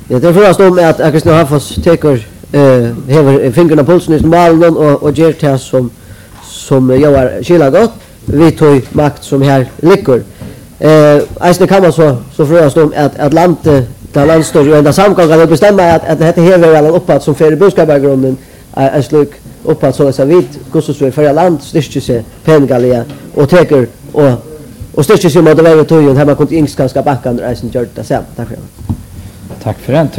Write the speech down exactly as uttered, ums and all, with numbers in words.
Ja, det är först om att Kristina Hafors teker eh häver fingrarna på pulsen i malen och och ger det som som jag har skilla gott. Vi tog makt som här ligger. Eh alltså kan man så så först om att att land där landstår ju ända samgångar och bestämma att att det heter väl uppåt som för boskapagrunden är slut uppåt så så vitt kostar så för land styrker sig pengalia och teker och och styrker sig mot det vägen tog ju här man kunde ingska backa andra isen gjort det sen. Tack för det. Tack för den.